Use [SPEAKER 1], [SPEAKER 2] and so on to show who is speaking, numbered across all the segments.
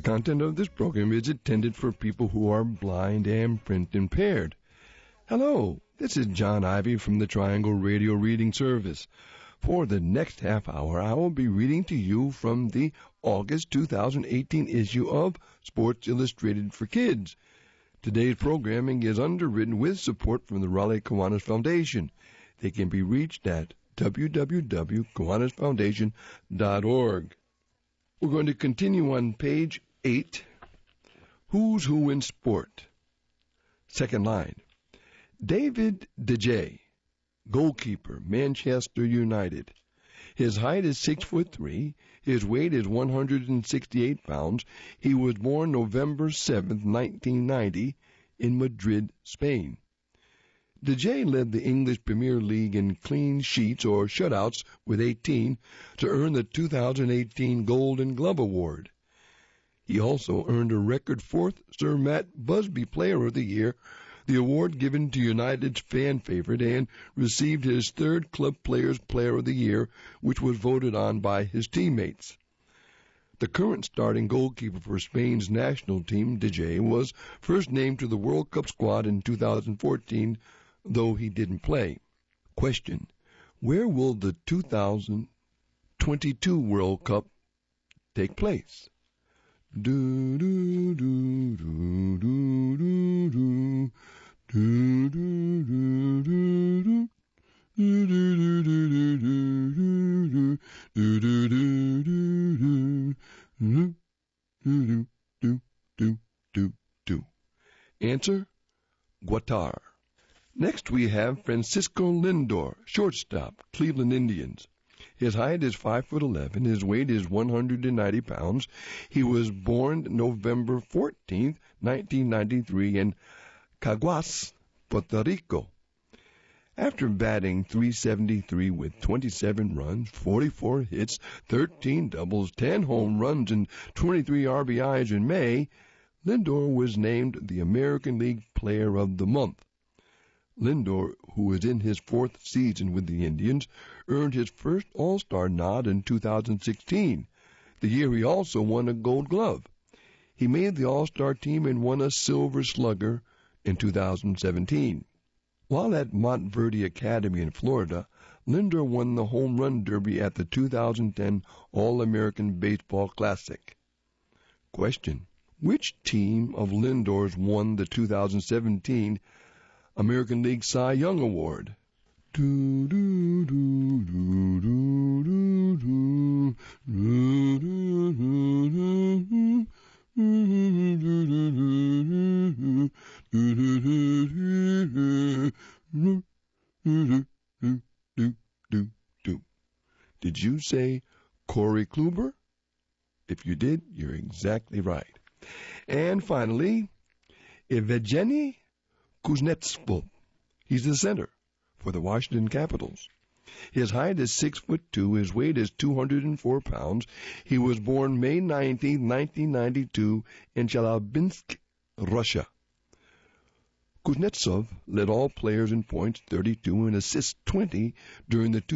[SPEAKER 1] content of this program is intended for people who are blind and print impaired. Hello, this is John Ivy from the Triangle Radio Reading Service. For the next half hour, I will be reading to you from the August 2018 issue of Sports Illustrated for Kids. Today's programming is underwritten with support from the Raleigh Kiwanis Foundation. They can be reached at www.kiwanisfoundation.org. We're going to continue on page 8, Who's Who in Sport. Second line, David De Gea, goalkeeper, Manchester United. His height is 6'3". His weight is 168 pounds. He was born November 7, 1990, in Madrid, Spain. De Gea led the English Premier League in clean sheets or shutouts with 18 to earn the 2018 Golden Glove Award. He also earned a record 4th Sir Matt Busby Player of the Year, the award given to United's fan favorite, and received his 3rd Club Players Player of the Year, which was voted on by his teammates. The current starting goalkeeper for Spain's national team, De Gea, was first named to the World Cup squad in 2014, though he didn't play. Question: where will the 2022 World Cup take place? Do do do do do do do do do do do. Answer: Qatar. Next we have Francisco Lindor, shortstop, Cleveland Indians. His height is 5'11". His weight is 190 pounds. He was born November 14, 1993 in Caguas, Puerto Rico. After batting .373 with 27 runs, 44 hits, 13 doubles, 10 home runs, and 23 RBIs in May, Lindor was named the American League Player of the Month. Lindor, who is in his 4th season with the Indians, earned his first All-Star nod in 2016, the year he also won a Gold Glove. He made the All-Star team and won a Silver Slugger in 2017. While at Montverde Academy in Florida, Lindor won the Home Run Derby at the 2010 All-American Baseball Classic. Question: which team of Lindor's won the 2017 American League Cy Young Award? Do do do do do do do do. Did you say Corey Kluber? If you did, you're exactly right. And finally, Evgeny Kuznetsov. He's the center for the Washington Capitals. His height is 6'2". His weight is 204 pounds. He was born May 19, 1992 in Chelyabinsk, Russia. Kuznetsov led all players in points, 32, and assists, 20, during the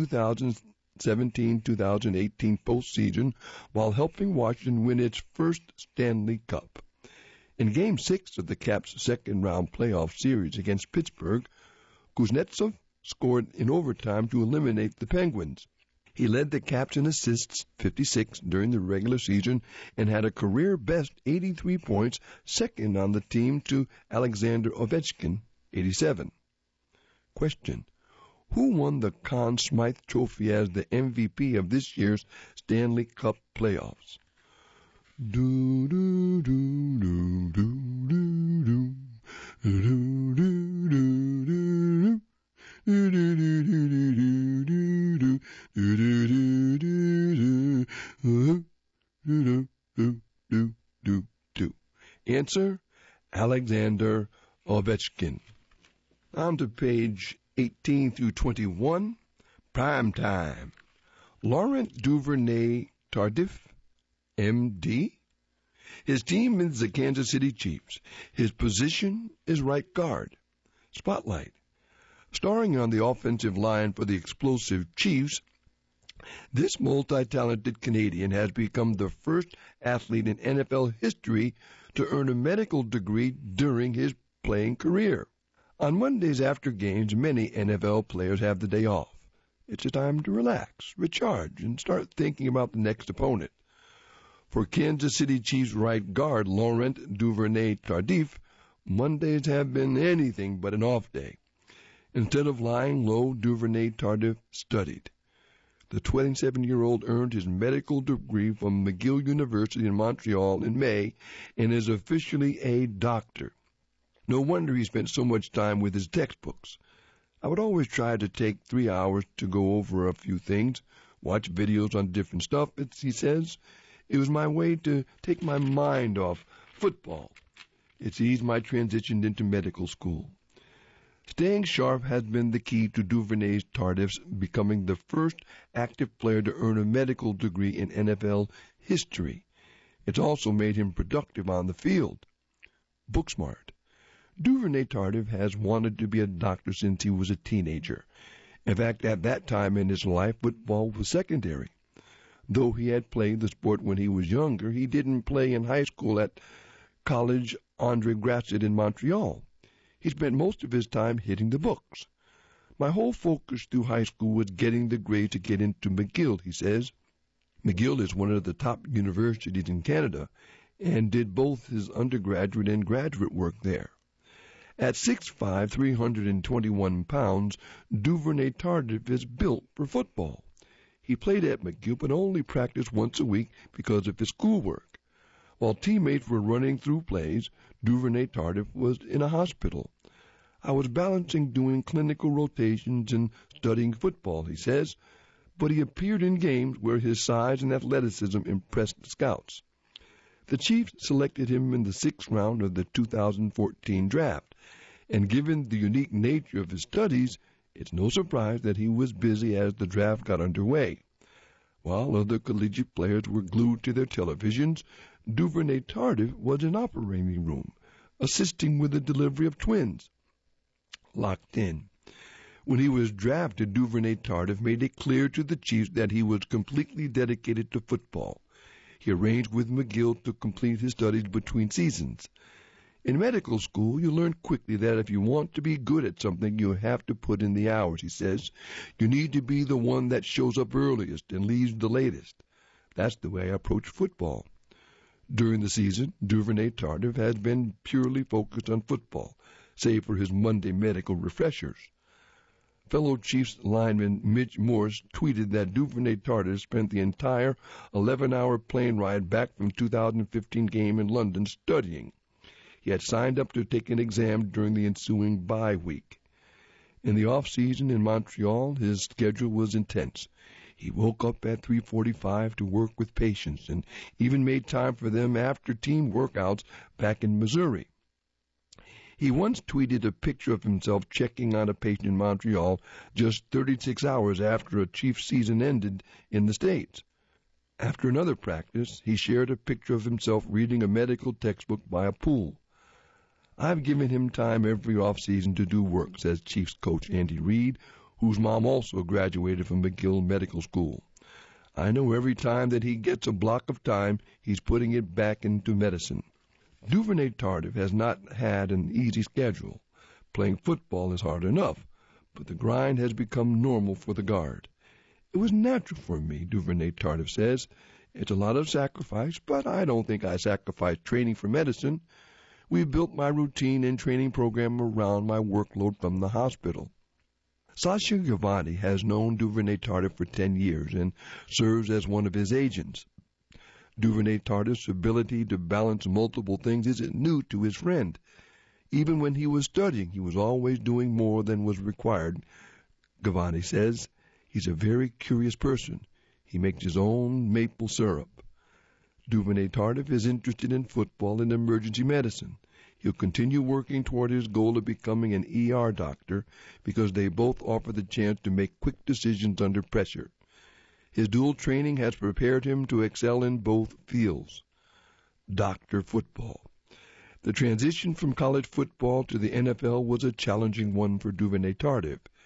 [SPEAKER 1] 2017-2018 postseason, while helping Washington win its first Stanley Cup. In Game 6 of the Caps' second-round playoff series against Pittsburgh, Kuznetsov scored in overtime to eliminate the Penguins. He led the Caps in assists, 56, during the regular season and had a career-best 83 points, second on the team to Alexander Ovechkin, 87. Question: who won the Conn Smythe Trophy as the MVP of this year's Stanley Cup playoffs? Do do do do do do do do do. Answer: Alexander Ovechkin. On to page 18 through 21. Prime time. Laurent Duvernay-Tardif, M.D. His team is the Kansas City Chiefs. His position is right guard. Spotlight. Starring on the offensive line for the explosive Chiefs This multi-talented Canadian has become the first athlete in NFL history to earn a medical degree during his playing career. On Mondays after games, many NFL players have the day off. It's a time to relax, recharge, and start thinking about the next opponent. For Kansas City Chiefs right guard Laurent Duvernay-Tardif, Mondays have been anything but an off day. Instead of lying low, Duvernay-Tardif studied. The 27-year-old earned his medical degree from McGill University in Montreal in May and is officially a doctor. No wonder he spent so much time with his textbooks. I would always try to take 3 hours to go over a few things, watch videos on different stuff, he says. It was my way to take my mind off football. It's eased my transition into medical school. Staying sharp has been the key to Duvernay-Tardif's becoming the first active player to earn a medical degree in NFL history. It's also made him productive on the field. Booksmart. Duvernay-Tardif has wanted to be a doctor since he was a teenager. In fact, at that time in his life, football was secondary. Though he had played the sport when he was younger, he didn't play in high school at College Andre Grasset in Montreal. He spent most of his time hitting the books. My whole focus through high school was getting the grades to get into McGill, he says. McGill is one of the top universities in Canada and did both his undergraduate and graduate work there. At 6'5", 321 pounds, Duvernay-Tardif is built for football. He played at McGill but only practiced once a week because of his schoolwork. While teammates were running through plays, Duvernay-Tardif was in a hospital. I was balancing doing clinical rotations and studying football, he says, but he appeared in games where his size and athleticism impressed the scouts. The Chiefs selected him in the 6th round of the 2014 draft, and given the unique nature of his studies, it's no surprise that he was busy as the draft got underway. While other collegiate players were glued to their televisions, Duvernay-Tardif was in operating room, assisting with the delivery of twins. Locked in. When he was drafted, Duvernay-Tardif made it clear to the Chiefs that he was completely dedicated to football. He arranged with McGill to complete his studies between seasons. In medical school, you learn quickly that if you want to be good at something, you have to put in the hours, he says. You need to be the one that shows up earliest and leaves the latest. That's the way I approach football. During the season, Duvernay-Tardif has been purely focused on football, save for his Monday medical refreshers. Fellow Chiefs lineman Mitch Morse tweeted that Duvernay-Tardif spent the entire 11-hour plane ride back from 2015 game in London studying. He had signed up to take an exam during the ensuing bye week. In the off-season in Montreal, his schedule was intense. He woke up at 3:45 to work with patients and even made time for them after team workouts back in Missouri. He once tweeted a picture of himself checking on a patient in Montreal just 36 hours after a Chiefs season ended in the States. After another practice, he shared a picture of himself reading a medical textbook by a pool. I've given him time every off-season to do work, says Chiefs coach Andy Reid, whose mom also graduated from McGill Medical School. I know every time that he gets a block of time, he's putting it back into medicine. Duvernay-Tardif has not had an easy schedule. Playing football is hard enough, but the grind has become normal for the guard. It was natural for me, Duvernay-Tardif says. It's a lot of sacrifice, but I don't think I sacrificed training for medicine. We built my routine and training program around my workload from the hospital. Sasha Gavani has known Duvernay-Tardif for 10 years and serves as one of his agents. Duvernay-Tardif's ability to balance multiple things isn't new to his friend. Even when he was studying, he was always doing more than was required. Gavani says he's a very curious person. He makes his own maple syrup. Duvernay-Tardif is interested in football and emergency medicine. He'll continue working toward his goal of becoming an ER doctor because they both offer the chance to make quick decisions under pressure. His dual training has prepared him to excel in both fields. Doctor football. The transition from college football to the NFL was a challenging one for Duvernay-Tardif.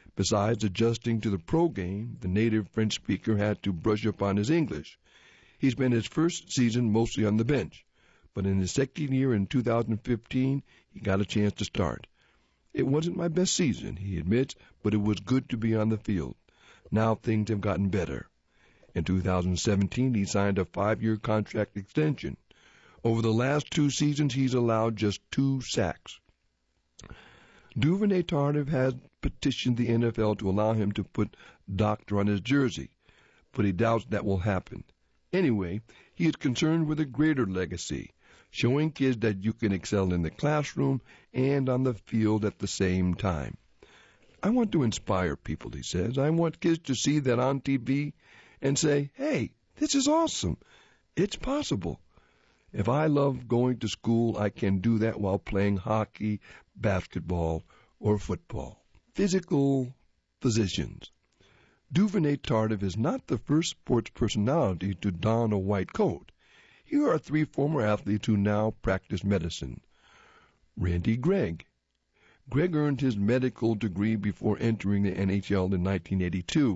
[SPEAKER 1] Besides adjusting to the pro game, the native French speaker had to brush up on his English. He spent his first season mostly on the bench, but in his second year in 2015, he got a chance to start. It wasn't my best season, he admits, but it was good to be on the field. Now things have gotten better. In 2017, he signed a 5-year contract extension. Over the last 2 seasons, he's allowed just 2 sacks. Duvernay Tardif has petitioned the NFL to allow him to put doctor on his jersey, but he doubts that will happen. Anyway, he is concerned with a greater legacy, showing kids that you can excel in the classroom and on the field at the same time. I want to inspire people, he says. I want kids to see that on TV and say, hey, this is awesome. It's possible. If I love going to school, I can do that while playing hockey, basketball, or football. Physical positions. Duvernay Tardif is not the first sports personality to don a white coat. Here are 3 former athletes who now practice medicine. Randy Gregg. Gregg earned his medical degree before entering the NHL in 1982.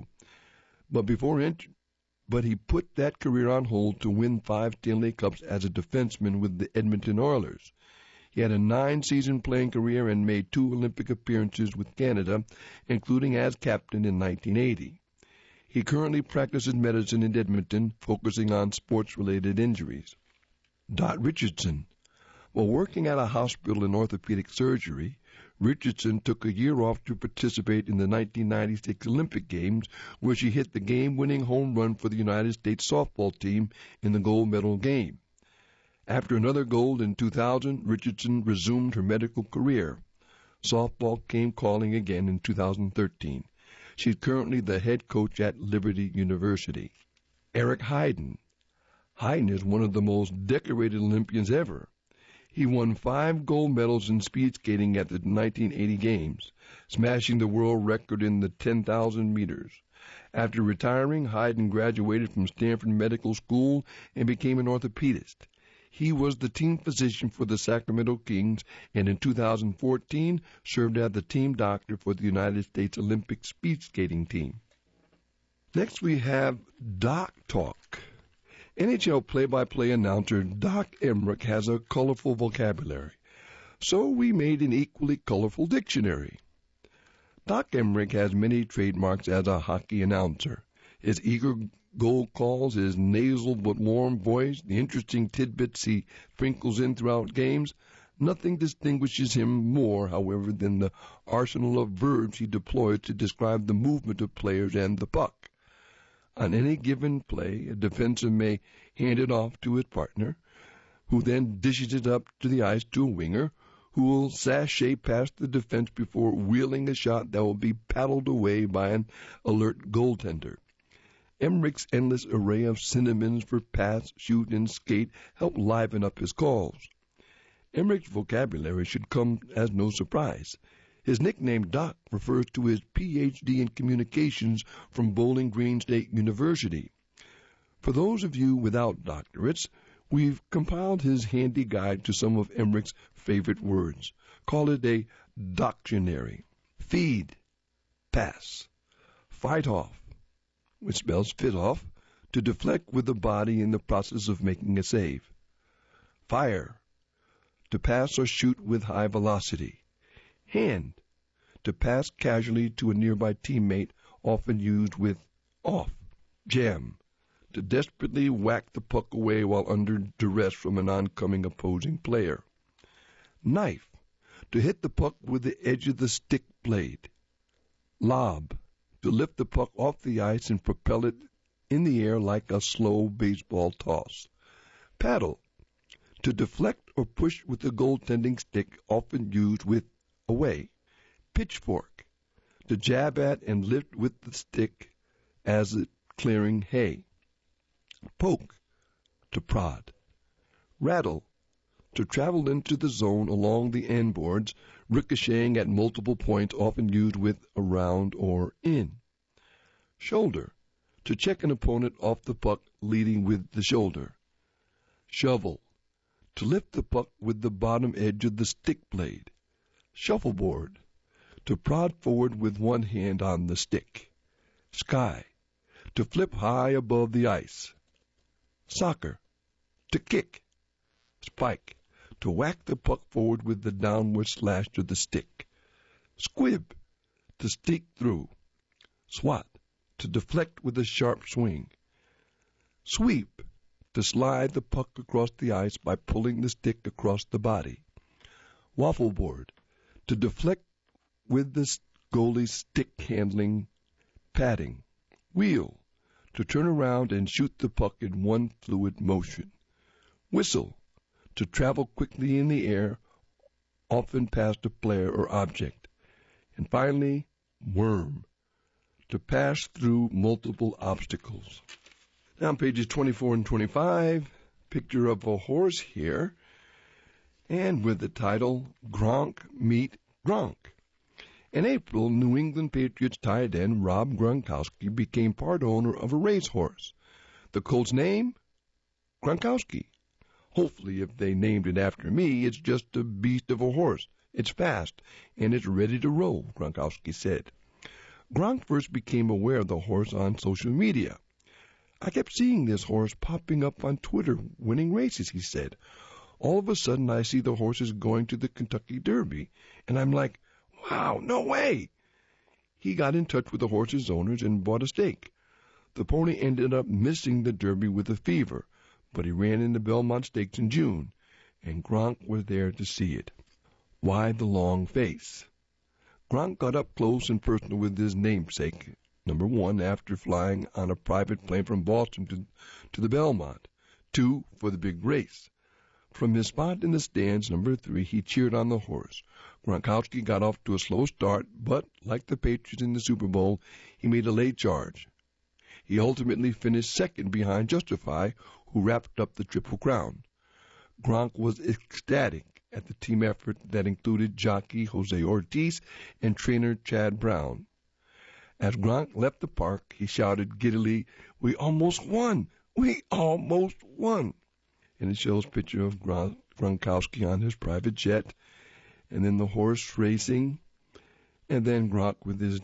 [SPEAKER 1] But he put that career on hold to win 5 Stanley Cups as a defenseman with the Edmonton Oilers. He had a 9-season playing career and made 2 Olympic appearances with Canada, including as captain in 1980. He currently practices medicine in Edmonton, focusing on sports-related injuries. Dot Richardson. While working at a hospital in orthopedic surgery, Richardson took a year off to participate in the 1996 Olympic Games, where she hit the game-winning home run for the United States softball team in the gold medal game. After another gold in 2000, Richardson resumed her medical career. Softball came calling again in 2013. She's currently the head coach at Liberty University. Eric Heiden. Heiden is one of the most decorated Olympians ever. He won 5 gold medals in speed skating at the 1980 Games, smashing the world record in the 10,000 meters. After retiring, Heiden graduated from Stanford Medical School and became an orthopedist. He was the team physician for the Sacramento Kings and in 2014 served as the team doctor for the United States Olympic speed skating team. Next we have Doc Talk. NHL play-by-play announcer Doc Emrick has a colorful vocabulary, so we made an equally colorful dictionary. Doc Emrick has many trademarks as a hockey announcer. His eager goal calls, his nasal but warm voice, the interesting tidbits he sprinkles in throughout games. Nothing distinguishes him more, however, than the arsenal of verbs he deploys to describe the movement of players and the puck. On any given play, a defenseman may hand it off to his partner, who then dishes it up to the ice to a winger, who will sashay past the defense before wheeling a shot that will be paddled away by an alert goaltender. Emrick's endless array of synonyms for pass, shoot, and skate help liven up his calls. Emrick's vocabulary should come as no surprise. His nickname Doc refers to his Ph.D. in communications from Bowling Green State University. For those of you without doctorates, we've compiled his handy guide to some of Emrick's favorite words. Call it a doctionary. Feed, pass, fight off, which spells fit off, to deflect with the body in the process of making a save. Fire, to pass or shoot with high velocity. Hand, to pass casually to a nearby teammate, often used with off. Jam, to desperately whack the puck away while under duress from an oncoming opposing player. Knife, to hit the puck with the edge of the stick blade. Lob, to lift the puck off the ice and propel it in the air like a slow baseball toss. Paddle, to deflect or push with the goaltending stick, often used with away. Pitchfork, to jab at and lift with the stick as it clearing hay. Poke, to prod. Rattle, to travel into the zone along the end boards, ricocheting at multiple points, often used with around or in. Shoulder, to check an opponent off the puck, leading with the shoulder. Shovel, to lift the puck with the bottom edge of the stick blade. Shuffleboard, to prod forward with one hand on the stick. Sky, to flip high above the ice. Soccer, to kick. Spike, to whack the puck forward with the downward slash to the stick. Squib, to stick through. Swat, to deflect with a sharp swing. Sweep, to slide the puck across the ice by pulling the stick across the body. Waffle board, to deflect with the goalie's stick handling padding. Wheel, to turn around and shoot the puck in one fluid motion. Whistle, to travel quickly in the air, often past a player or object. And finally, worm, to pass through multiple obstacles. Now on pages 24 and 25, picture of a horse here, and with the title, Gronk Meet Gronk. In April, New England Patriots tight end Rob Gronkowski became part owner of a racehorse. The colt's name? Gronkowski. Hopefully, if they named it after me, it's just a beast of a horse. It's fast, and it's ready to roll, Gronkowski said. Gronk first became aware of the horse on social media. I kept seeing this horse popping up on Twitter, winning races, he said. All of a sudden, I see the horses going to the Kentucky Derby, and I'm like, wow, no way! He got in touch with the horse's owners and bought a stake. The pony ended up missing the Derby with a fever, but he ran in the Belmont Stakes in June, and Gronk was there to see it. Why the long face? Gronk got up close and personal with his namesake, number one, after flying on a private plane from Boston to the Belmont. 2, for the big race. From his spot in the stands, number 3, he cheered on the horse. Gronkowski got off to a slow start, but, like the Patriots in the Super Bowl, he made a late charge. He ultimately finished second behind Justify, who wrapped up the Triple Crown. Gronk was ecstatic at the team effort that included jockey Jose Ortiz and trainer Chad Brown. As Gronk left the park, he shouted giddily, "We almost won! We almost won!" And it shows a picture of Gronkowski on his private jet, and then the horse racing, and then Gronk with his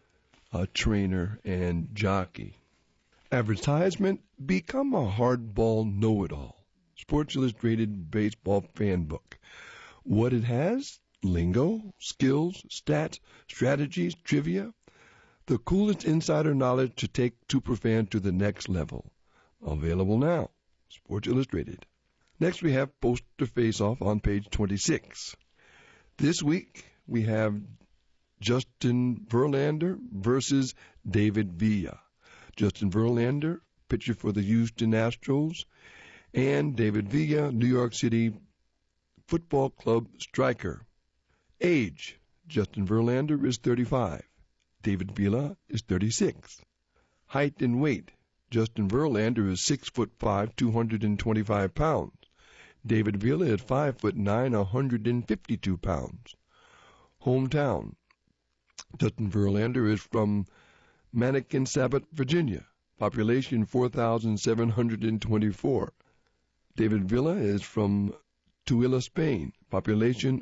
[SPEAKER 1] trainer and jockey. Advertisement, become a hardball know-it-all. Sports Illustrated Baseball Fan Book. What it has? Lingo, skills, stats, strategies, trivia. The coolest insider knowledge to take Superfan to the next level. Available now. Sports Illustrated. Next we have Poster Face-Off on page 26. This week we have Justin Verlander versus David Villa. Justin Verlander, pitcher for the Houston Astros, and David Villa, New York City Football Club striker. Age, Justin Verlander is 35. David Villa is 36. Height and weight, Justin Verlander is 6'5", 225 pounds. David Villa is 5'9", 152 pounds. Hometown, Justin Verlander is from Mannequin-Sabot, Virginia. Population 4,724. David Villa is from Tooele, Spain. Population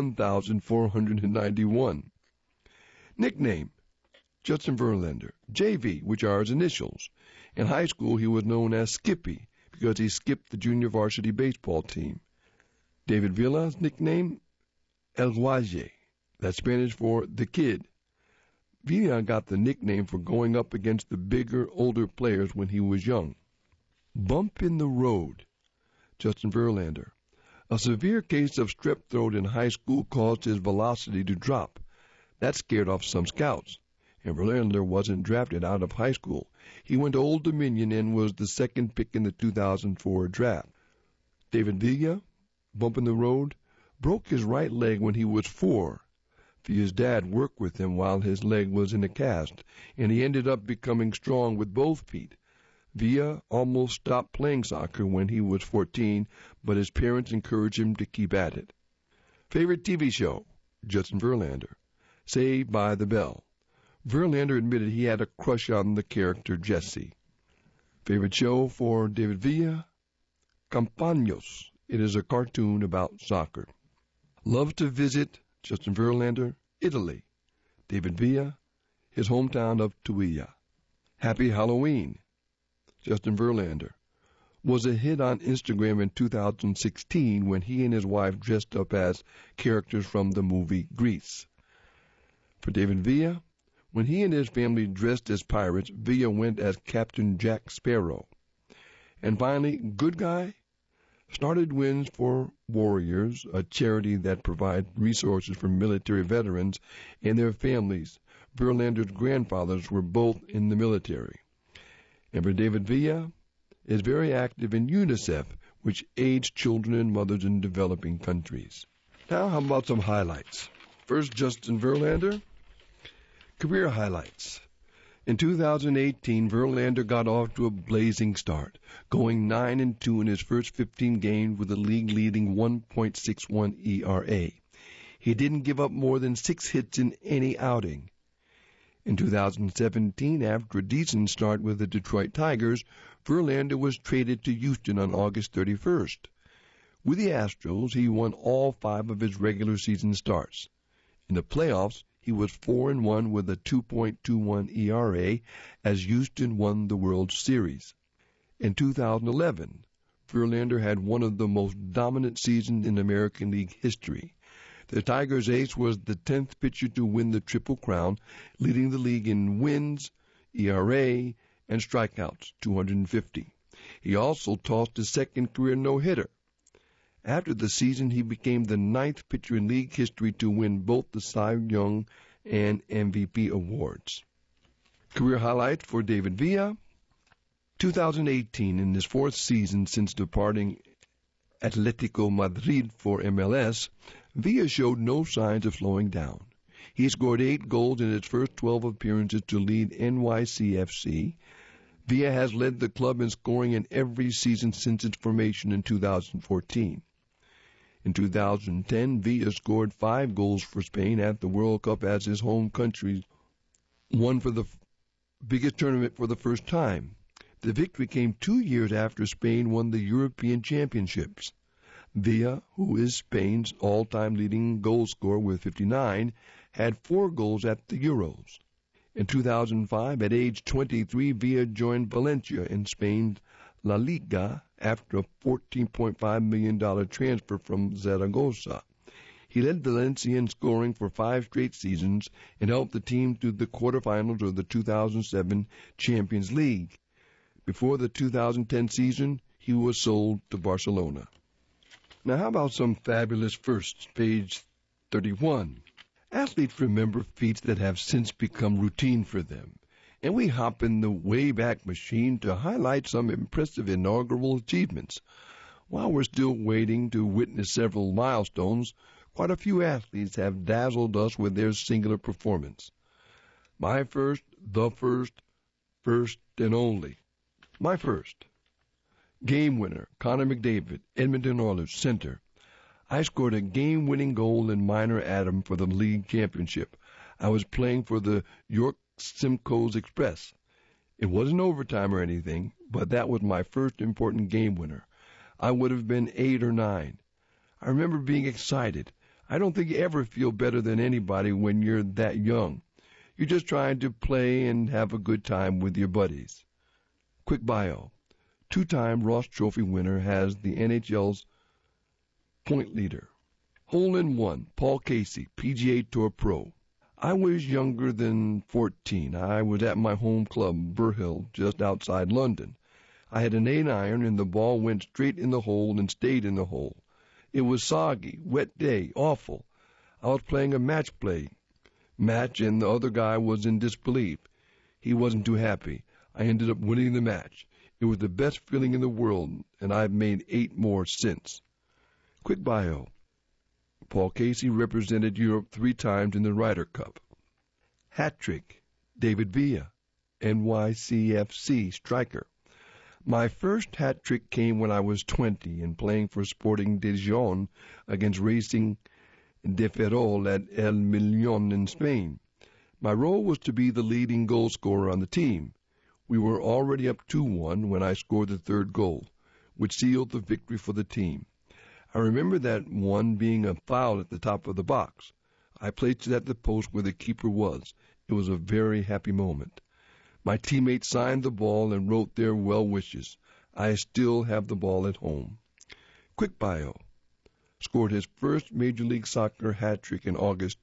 [SPEAKER 1] 1,491. Nickname, Justin Verlander. JV, which are his initials. In high school, he was known as Skippy because he skipped the junior varsity baseball team. David Villa's nickname, El Guaje. That's Spanish for the kid. Villa got the nickname for going up against the bigger, older players when he was young. Bump in the road, Justin Verlander. A severe case of strep throat in high school caused his velocity to drop. That scared off some scouts, and Verlander wasn't drafted out of high school. He went to Old Dominion and was the second pick in the 2004 draft. David Villa, bump in the road, broke his right leg when he was 4. Villa's dad worked with him while his leg was in a cast, and he ended up becoming strong with both feet. Villa almost stopped playing soccer when he was 14, but his parents encouraged him to keep at it. Favorite TV show, Justin Verlander. Saved by the Bell. Verlander admitted he had a crush on the character Jesse. Favorite show for David Villa? Campaños. It is a cartoon about soccer. Love to visit, Justin Verlander, Italy. David Villa, his hometown of Tuilla. Happy Halloween, Justin Verlander, was a hit on Instagram in 2016 when he and his wife dressed up as characters from the movie Grease. For David Villa, when he and his family dressed as pirates, Villa went as Captain Jack Sparrow. And finally, Good Guy started Wins for Warriors, a charity that provides resources for military veterans and their families. Verlander's grandfathers were both in the military. And for David Villa, is very active in UNICEF, which aids children and mothers in developing countries. Now, how about some highlights? First, Justin Verlander. Career highlights. In 2018, Verlander got off to a blazing start, going 9-2 in his first 15 games with a league-leading 1.61 ERA. He didn't give up more than 6 hits in any outing. In 2017, after a decent start with the Detroit Tigers, Verlander was traded to Houston on August 31st. With the Astros, he won all 5 of his regular season starts. In the playoffs, he was 4-1 with a 2.21 ERA as Houston won the World Series. In 2011, Verlander had one of the most dominant seasons in American League history. The Tigers' ace was the 10th pitcher to win the Triple Crown, leading the league in wins, ERA, and strikeouts, 250. He also tossed his second career no-hitter. After the season, he became the 9th pitcher in league history to win both the Cy Young and MVP awards. Career highlight for David Villa. 2018, in his 4th season since departing Atletico Madrid for MLS, Villa showed no signs of slowing down. He scored 8 goals in his first 12 appearances to lead NYCFC. Villa has led the club in scoring in every season since its formation in 2014. In 2010, Villa scored 5 goals for Spain at the World Cup as his home country won for the biggest tournament for the first time. The victory came 2 years after Spain won the European Championships. Villa, who is Spain's all-time leading goal scorer with 59, had 4 goals at the Euros. In 2005, at age 23, Villa joined Valencia in Spain's La Liga after a $14.5 million transfer from Zaragoza. He led Valencia in scoring for 5 straight seasons and helped the team to the quarterfinals of the 2007 Champions League. Before the 2010 season, he was sold to Barcelona. Now, how about some fabulous firsts? Page 31. Athletes remember feats that have since become routine for them, and we hop in the Wayback Machine to highlight some impressive inaugural achievements. While we're still waiting to witness several milestones, quite a few athletes have dazzled us with their singular performance. My first, the first, first and only. My first. Game winner, Connor McDavid, Edmonton Oilers, center. I scored a game-winning goal in minor atom for the league championship. I was playing for the York Simcoes Express. It wasn't overtime or anything, but that was my first important game winner. I would have been 8 or 9. I remember being excited. I don't think you ever feel better than anybody when you're that young. You're just trying to play and have a good time with your buddies. Quick bio. 2-time Ross Trophy winner, has the NHL's point leader. Hole-in-one, Paul Casey, PGA Tour Pro. I was younger than 14. I was at my home club, Burhill, just outside London. I had an 8-iron and the ball went straight in the hole and stayed in the hole. It was soggy, wet day, awful. I was playing a match and the other guy was in disbelief. He wasn't too happy. I ended up winning the match. It was the best feeling in the world, and I've made 8 more since. Quick bio. Paul Casey represented Europe 3 times in the Ryder Cup. Hat trick. David Villa, NYCFC striker. My first hat trick came when I was 20 and playing for Sporting Dijon against Racing de Ferrol at El Millón in Spain. My role was to be the leading goal scorer on the team. We were already up 2-1 when I scored the 3rd goal, which sealed the victory for the team. I remember that one being a foul at the top of the box. I placed it at the post where the keeper was. It was a very happy moment. My teammates signed the ball and wrote their well wishes. I still have the ball at home. Quick bio. Scored his first Major League Soccer hat trick in August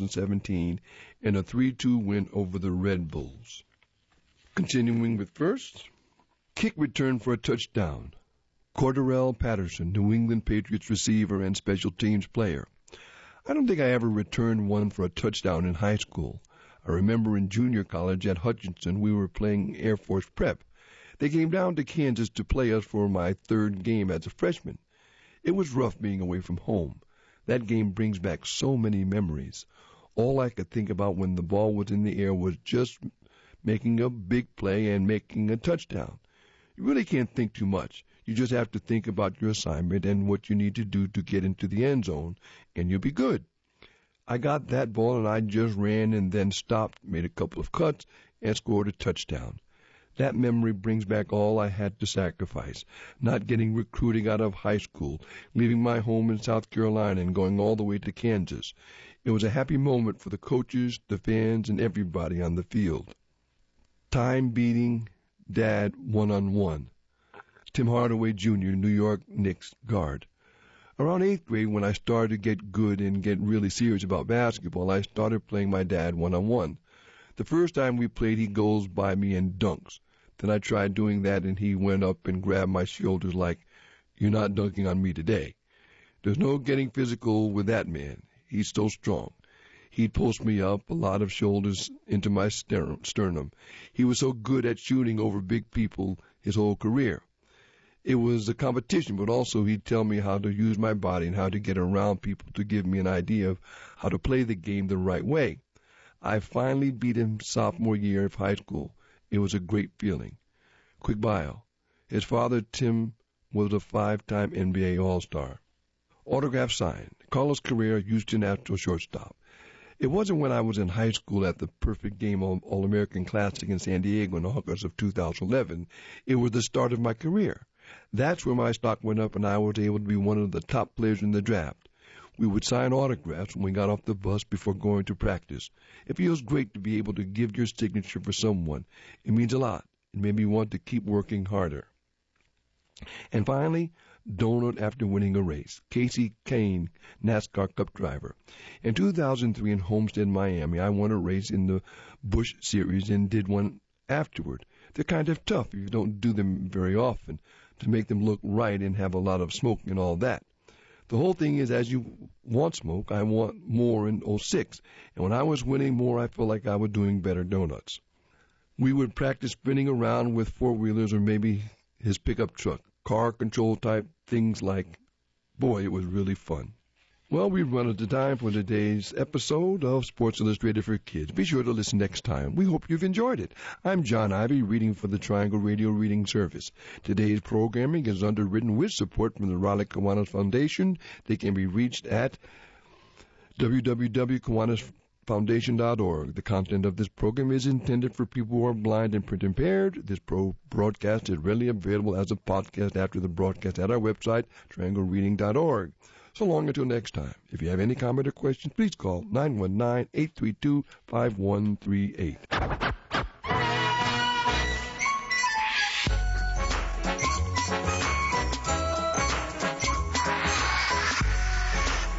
[SPEAKER 1] 2017 in a 3-2 win over the Red Bulls. Continuing with first. Kick return for a touchdown. Cordarrelle Patterson, New England Patriots receiver and special teams player. I don't think I ever returned one for a touchdown in high school. I remember in junior college at Hutchinson we were playing Air Force Prep. They came down to Kansas to play us for my third game as a freshman. It was rough being away from home. That game brings back so many memories. All I could think about when the ball was in the air was just making a big play and making a touchdown. You really can't think too much. You just have to think about your assignment and what you need to do to get into the end zone, and you'll be good. I got that ball and I just ran and then stopped, made a couple of cuts, and scored a touchdown. That memory brings back all I had to sacrifice, not getting recruiting out of high school, leaving my home in South Carolina and going all the way to Kansas. It was a happy moment for the coaches, the fans, and everybody on the field. Time-beating dad one-on-one. Tim Hardaway Jr., New York Knicks guard. Around 8th grade, when I started to get good and get really serious about basketball, I started playing my dad one-on-one. The first time we played, he goes by me and dunks. Then I tried doing that, and he went up and grabbed my shoulders like, "You're not dunking on me today." There's no getting physical with that man. He's so strong. He'd post me up a lot of shoulders into my sternum. He was so good at shooting over big people his whole career. It was a competition, but also he'd tell me how to use my body and how to get around people to give me an idea of how to play the game the right way. I finally beat him sophomore year of high school. It was a great feeling. Quick bio. His father, Tim, was a 5-time NBA All-Star. Autograph signed. Carlos Correa, Houston Astros shortstop. It wasn't when I was in high school at the Perfect Game All-American Classic in San Diego in August of 2011. It was the start of my career. That's where my stock went up and I was able to be one of the top players in the draft. We would sign autographs when we got off the bus before going to practice. It feels great to be able to give your signature for someone. It means a lot. It made me want to keep working harder. And finally, donut after winning a race. Casey Kane, NASCAR Cup driver. In 2003 in Homestead, Miami, I won a race in the Busch Series and did one afterward. They're kind of tough if you don't do them very often, to make them look right and have a lot of smoke and all that. The whole thing is, as you want smoke, I want more in 06. And when I was winning more, I felt like I was doing better donuts. We would practice spinning around with four-wheelers or maybe his pickup truck, car control type things like, boy, it was really fun. Well, we've run out of time for today's episode of Sports Illustrated for Kids. Be sure to listen next time. We hope you've enjoyed it. I'm John Ivy, reading for the Triangle Radio Reading Service. Today's programming is underwritten with support from the Raleigh Kiwanis Foundation. They can be reached at www.kiwanisfoundation.org. The content of this program is intended for people who are blind and print impaired. This broadcast is readily available as a podcast after the broadcast at our website, trianglereading.org. So long until next time. If you have any comment or questions, please call 919-832-5138.